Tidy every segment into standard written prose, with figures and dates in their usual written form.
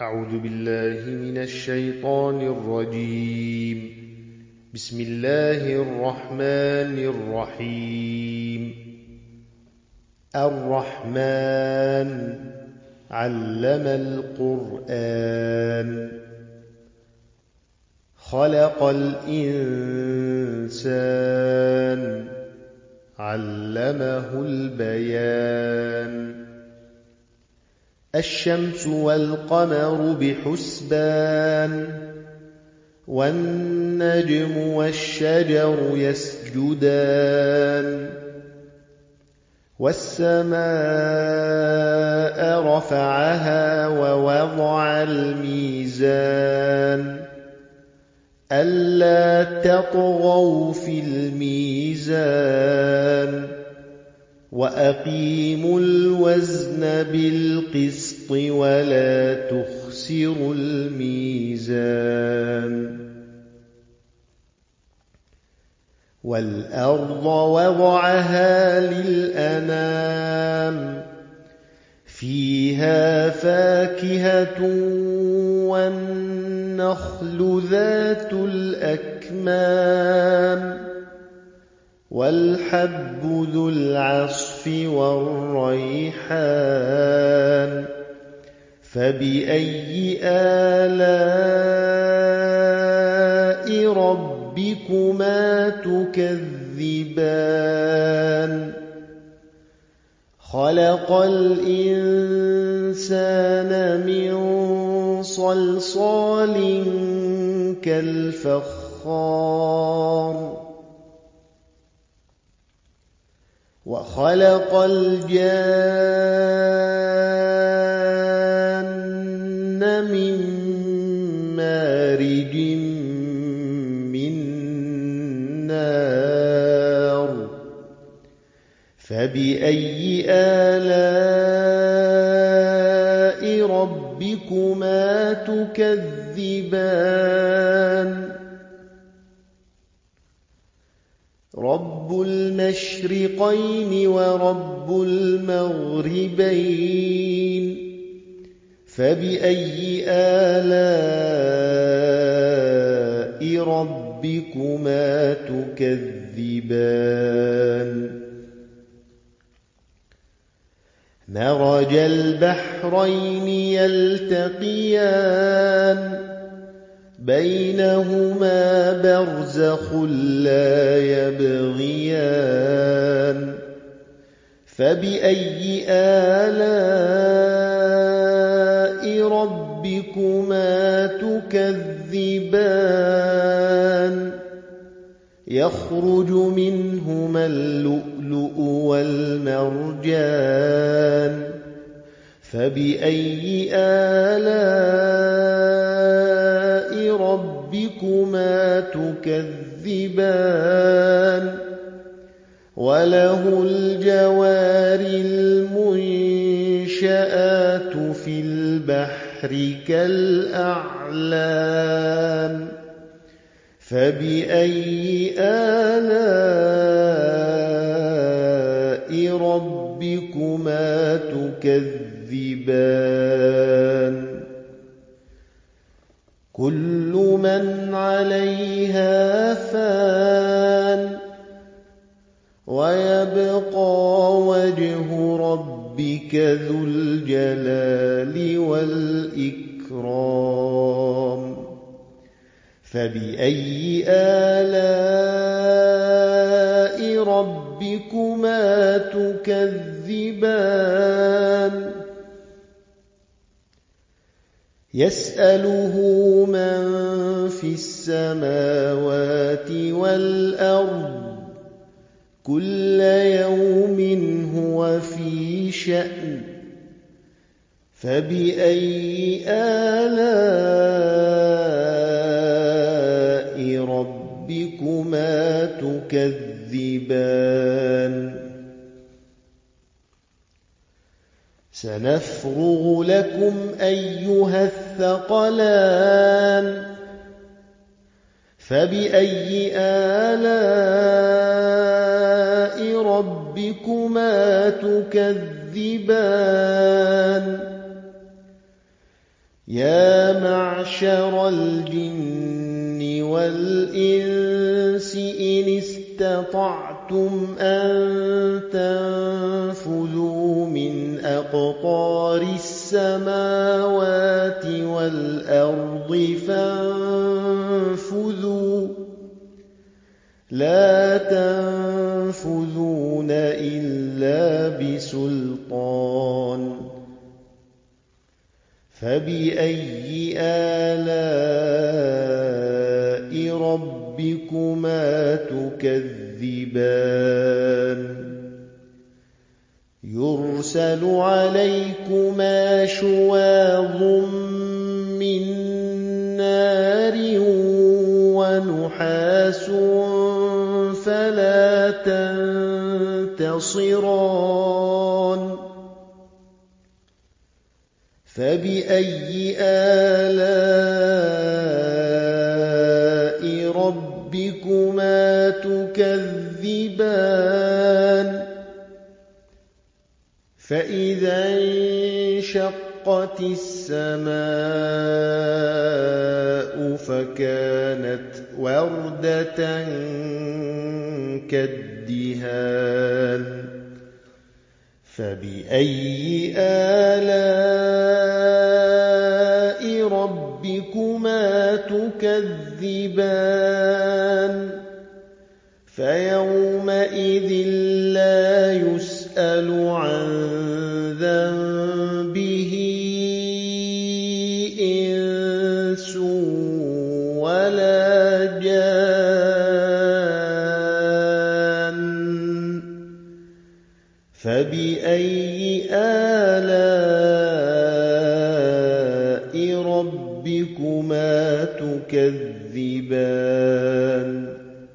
أعوذ بالله من الشيطان الرجيم. بسم الله الرحمن الرحيم. الرحمن علم القرآن خلق الإنسان علمه البيان الشمس والقمر بحسبان والنجم والشجر يسجدان والسماء رفعها ووضع الميزان ألا تطغوا في الميزان وأقيموا الوزن بالقسط ولا تخسروا الميزان والأرض وضعها للأنام فيها فاكهة والنخل ذات الأكمام والحب ذو العصف والريحان فبأي آلاء ربكما تكذبان خلق الإنسان من صلصال كالفخار وخلق الجان من مارج من نار فبأي آلاء ربكما تكذبان رب المشرقين ورب المغربين فبأي آلاء ربكما تكذبان مرج البحرين يلتقيان بينهما برزخ لا يبغيان فبأي آلاء ربكما تكذبان يخرج منهما اللؤلؤ والمرجان فبأي آلاء ربكما تكذبان وله الجوار المنشآت في البحر كالأعلام فبأي آلاء ربكما تكذبان كل من عليها فان ويبقى وجه ربك ذو الجلال والإكرام فبأي آلاء ربكما تكذبان يسأله من في السماوات والأرض كل يوم هو في شأن فبأي آلاء ربكما تكذبان سنفرغ لكم أيها الثقلان فبأي آلاء ربكما تكذبان يا معشر الجن والإنس إن استطعتم أن تنفذوا من أقطار السماوات والأرض فانفذوا لا تنفذون إلا بسلطان فبأي آلاء ربكما تكذبان يرسل عليكما شواظ من نار ونحاس فلا تنتصران فبأي آلاء ربكما تكذبان فإذا انشقت السماء فكانت وردة كالدهان فبأي آلاء ربكما تكذبان فيومئذ لا يسأل عن ذنبه إنس ولا جان فبأي آلاء ربكما تكذبان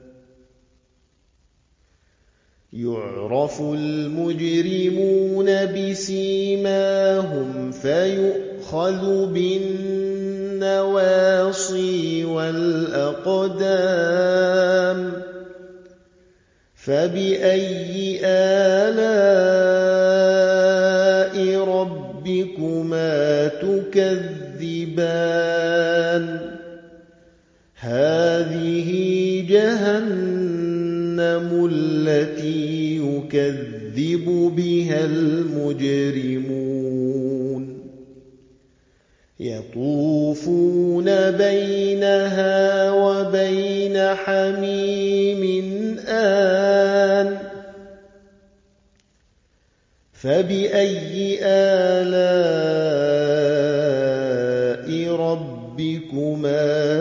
يعرف المجرمون بسيماهم فيؤخذ بالنواصي والأقدام فبأي آلاء ربكما تكذبان هذه جهنم التي يكذب بها المجرمون يطوفون بينها وبين حميم آن فبأي آلاء ربكما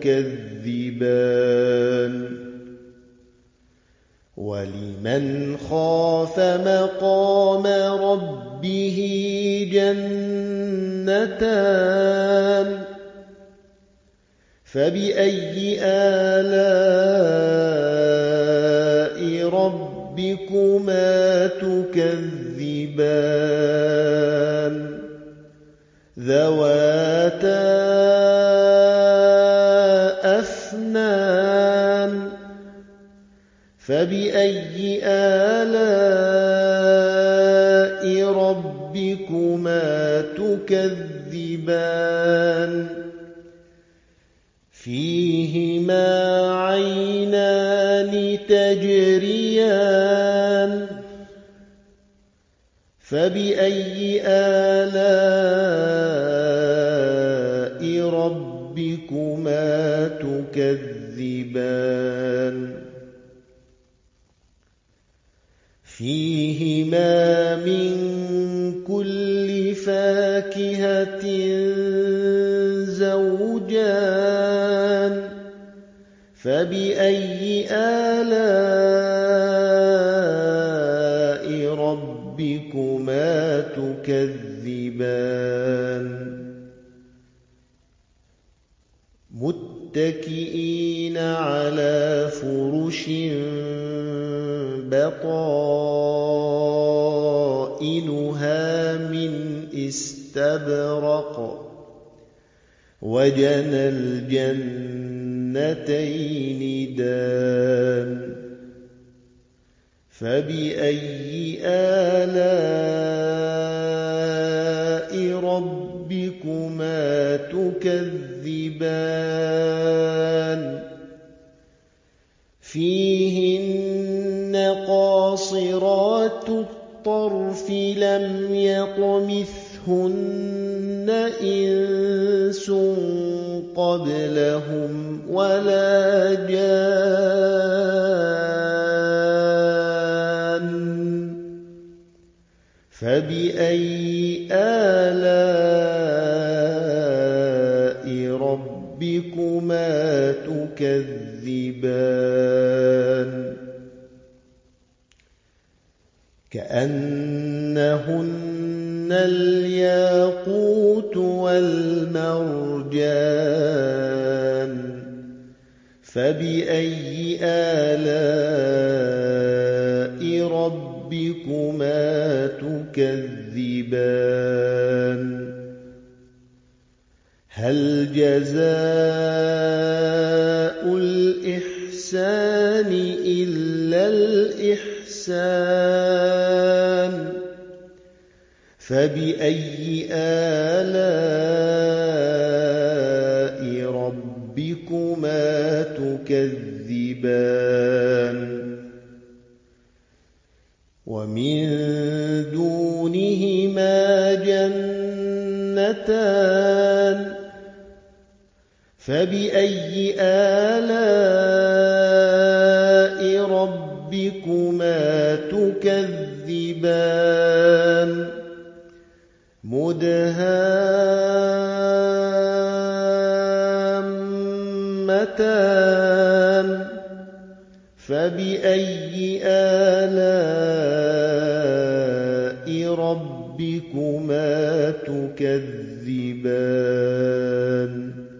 تكذبان ولمن خاف مقام ربه جنتان فبأي آلاء ربكما تكذبان ذواتا أفنان فبأي آلاء ربكما تكذبان فيهما عينان تجريان فبأي آلاء ربكما تكذبان فيهما من كل فاكهة زوجان فبأي آلاء ربكما تكذبان متكئين على فرش بطائنها من استبرق وجنى الجنتين دان فبأي آلاء ربكما تُكَذِّبَانِ فِيهِنَّ قَاصِرَاتُ الطَّرْفِ لَمْ يَطْمِثْهُنَّ إِنسٌ قَبْلَهُمْ وَلَا جَانٌّ فَبِأَيِّ آلَاءِ رَبِّكُمَا تُكَذِّبَانِ كَأَنَّهُنَّ الْيَاقُوتُ وَالْمَرْجَانُ فَبِأَيِّ آلَاءِ رَبِّكُمَا تُكَذِّبَانِ هَلْ جَزَاءُ الْإِحْسَانِ إِلَّا الْإِحْسَانُ فَبِأَيِّ آلَاءِ رَبِّكُمَا تُكَذِّبَانِ وَمِن دُونِهِمَا جَنَّتَانِ فَبِأَيِّ آلَاءِ رَبِّكُمَا تُكَذِّبَانِ مُدْهَامَّتَانِ فَبِأَيِّ آلَاءِ رَبِّكُمَا تُكَذِّبَانِ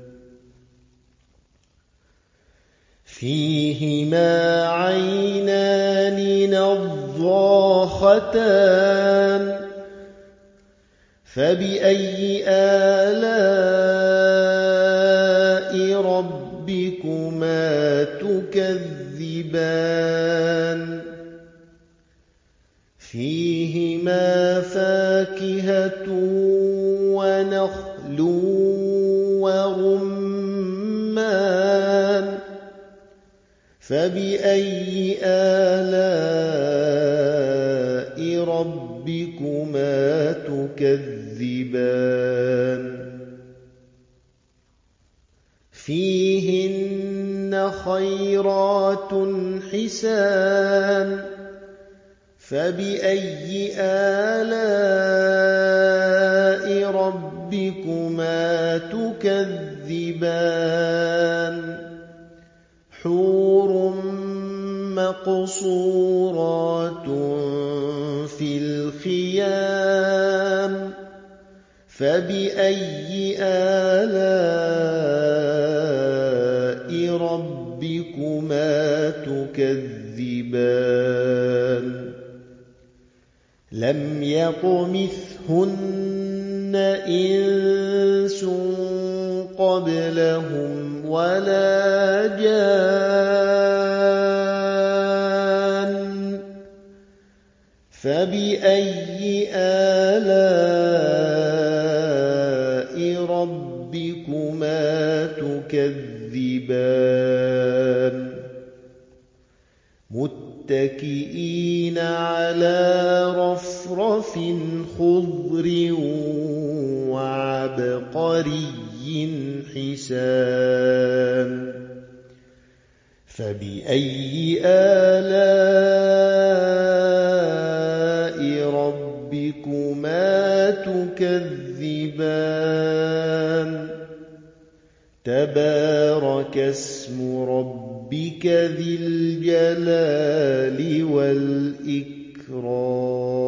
فِيهِمَا عَيْنَانِ نَضَّاخَتَانِ فَبِأَيِّ آلَاءِ رَبِّكُمَا تُكَذِّبَانِ فِيهِمَا فَاكِهَةٌ وَنَخْلٌ وَرُمَّانٌ فَبِأَيِّ آلَاءِ رَبِّكُمَا تُكَذِّبَانِ فِيهِنَّ خَيْرَاتٌ حِسَانٌ فَبِأَيِّ آلَاءِ رَبِّكُمَا تُكَذِّبَانِ حُورٌ مَّقْصُورَاتٌ فِي الْخِيَامِ فَبِأَيِّ آلَاءِ رَبِّكُمَا تُكَذِّبَانِ لَمْ يَطْمِثْهُنَّ إِنسٌ قَبْلَهُمْ وَلَا جَانٌّ فَبِأَيِّ آلَاءِ رَبِّكُمَا تُكَذِّبَانِ مُتَّكِئِينَ عَلَىٰ رَفْرَفٍ خُضْرٍ وَعَبْقَرِيٍّ حِسَانٍ فَبِأَيِّ آلَاءِ رَبِّكُمَا تُكَذِّبَانِ تَبَارَكَ اسْمُ رَبِّكَ ذِي الْجَلَالِ وَالْإِكْرَامِ